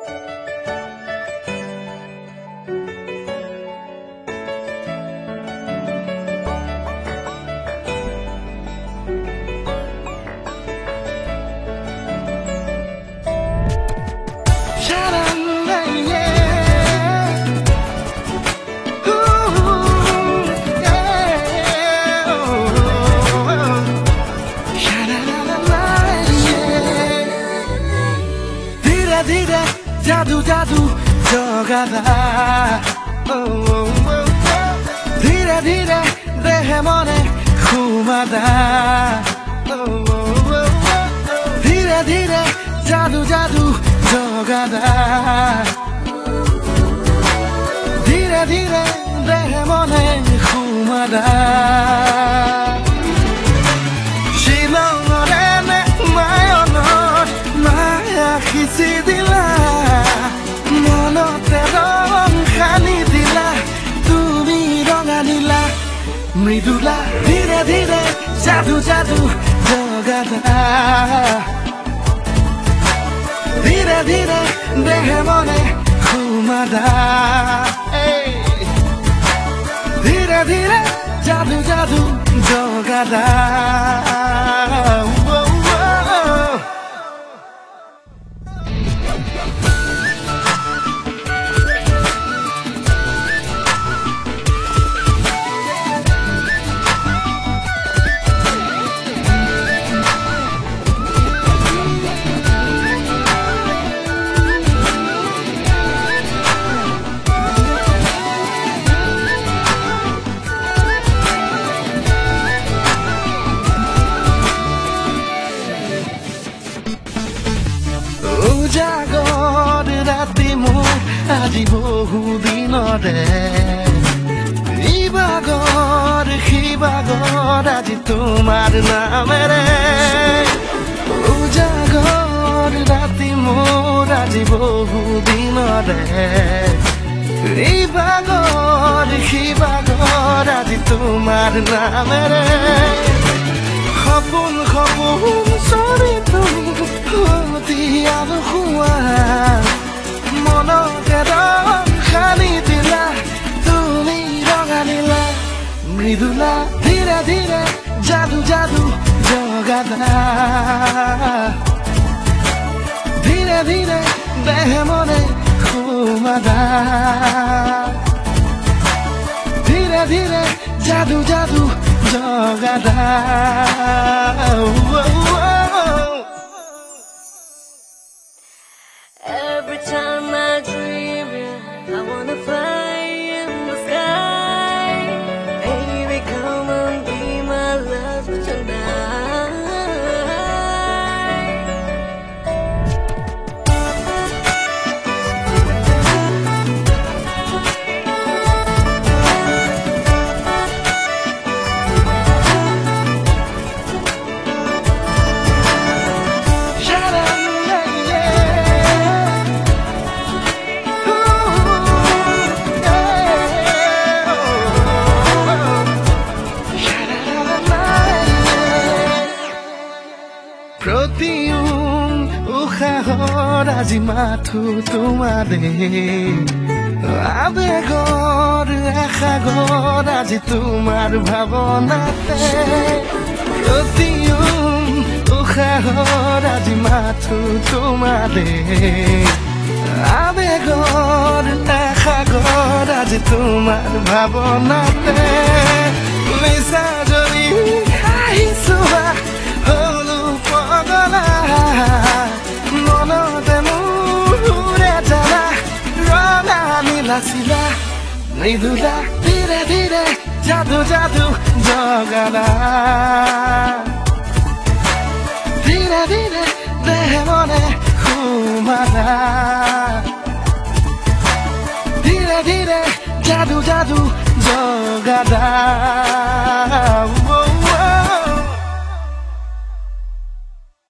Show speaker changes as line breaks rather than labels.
जादू जादू जगादा धीरे धीरे देह मने घुमादा धीरे धीरे जादू जादू जगादा धीरे धीरे देह मने घुमादा शिलंगरे ने मायनर माया खिची दिला মনতে রং খানি দিলা তুমি রঙা নীলা মৃদুলা ধীরে ধীরে জাদু জাদু জগাদা ধীরে ধীরে দেহে মনে ঘুমাদা ধীরে ধীরে জাদু জাদু জগাদা জাগর রাতি মোৰ আজি বহু দিনৰে ইবাগৰ সিবাগৰ আজি তোমাৰ নামেৰে জাগৰ ৰাতি মোৰ আজি বহু দিনৰে ইবাগৰ সিবাগৰ আজি তোমাৰ নামেৰে সপোন সপোন চৰি তুমি দিয়াল হুয়া মনতে রং খানি দিলা তুমি রঙা নীলা মৃদুলা ধীরে ধীরে জাদু জাদু জগাদা ধীরে ধীরে দেহ মনে ঘুমাদা ধীরে ধীরে জাদু জাদু জগাদা
Every time I dream it, I wanna fly in the sky. Baby, come and be my love tonight.
উশাহৰ আজি মাথো তোমাৰে আবেগৰ আশাগৰ আজি তোমাৰ ভাৱনাতে উশাহৰ আজি মাথো তোমাৰে আবেগৰ আশাগৰ আজি তোমাৰ ভাৱনাতে নিচা জৰি আহিছো হলো পগলা মনতে মোৰে জানা ৰঙা নীলা চিলা মৃদুলা ধীৰে ধীৰে জাদু জাদু জগাদা ধীৰে ধীৰে দেহ মনে ঘুমাদা ধীৰে ধীৰে জাদু জাদু জগাদা